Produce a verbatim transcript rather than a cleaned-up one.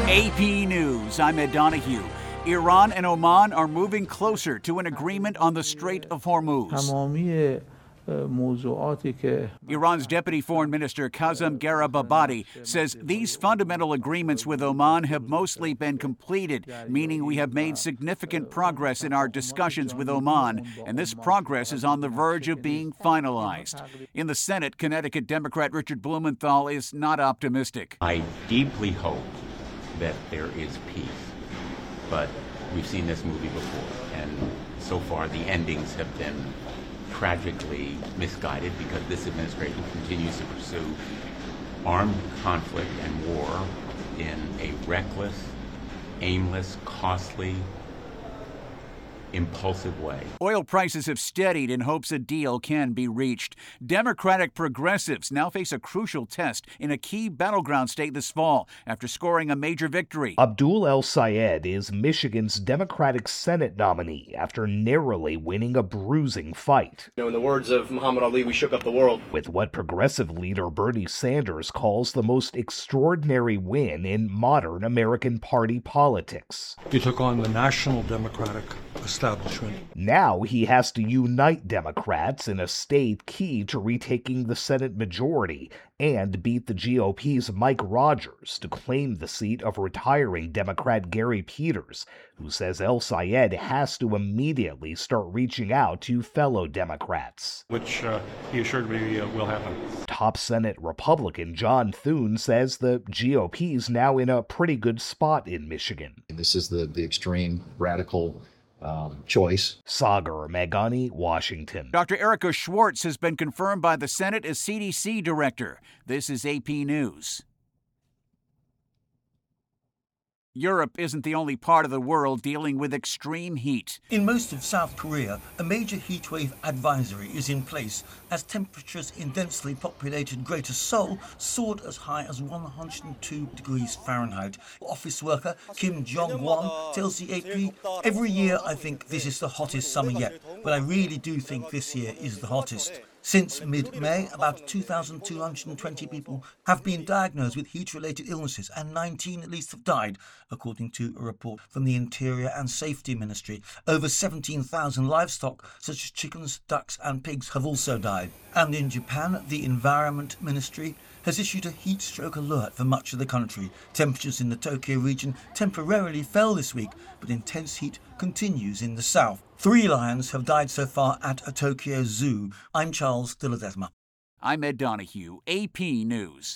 A P News, I'm Ed Donahue. Iran and Oman are moving closer to an agreement on the Strait of Hormuz. تمامی موضوعاتی که Iran's Deputy Foreign Minister Kazem Garibabadi says these fundamental agreements with Oman have mostly been completed, meaning we have made significant progress in our discussions with Oman, and this progress is on the verge of being finalized. In the Senate, Connecticut Democrat Richard Blumenthal is not optimistic. I deeply hope that there is peace, but we've seen this movie before, and so far the endings have been tragically misguided because this administration continues to pursue armed conflict and war in a reckless, aimless, costly, impulsive way. Oil prices have steadied in hopes a deal can be reached. Democratic progressives now face a crucial test in a key battleground state this fall after scoring a major victory. Abdul El-Sayed is Michigan's Democratic Senate nominee after narrowly winning a bruising fight. You know, in the words of Muhammad Ali, we shook up the world. With what progressive leader Bernie Sanders calls the most extraordinary win in modern American party politics. He took on the National Democratic establishment. Now he has to unite Democrats in a state key to retaking the Senate majority and beat the G O P's Mike Rogers to claim the seat of retiring Democrat Gary Peters, who says El-Sayed has to immediately start reaching out to fellow Democrats. Which uh, he assured me uh, will happen. Top Senate Republican John Thune says the G O P's now in a pretty good spot in Michigan. This is the, the extreme radical Um, choice. Sagar Meghani, Washington. Doctor Erica Schwartz has been confirmed by the Senate as C D C director. This is A P News. Europe isn't the only part of the world dealing with extreme heat. In most of South Korea, a major heatwave advisory is in place as temperatures in densely populated Greater Seoul soared as high as one hundred two degrees Fahrenheit. Office worker Kim Jong-won tells the A P, "Every year I think this is the hottest summer yet, but I really do think this year is the hottest." Since mid-May, about two thousand two hundred twenty people have been diagnosed with heat-related illnesses and nineteen at least have died, according to a report from the Interior and Safety Ministry. Over seventeen thousand livestock, such as chickens, ducks and pigs, have also died. And in Japan, the Environment Ministry has issued a heat stroke alert for much of the country. Temperatures in the Tokyo region temporarily fell this week, but intense heat continues in the south. Three lions have died so far at a Tokyo zoo. I'm Charles de Ledesma. I'm Ed Donahue, A P News.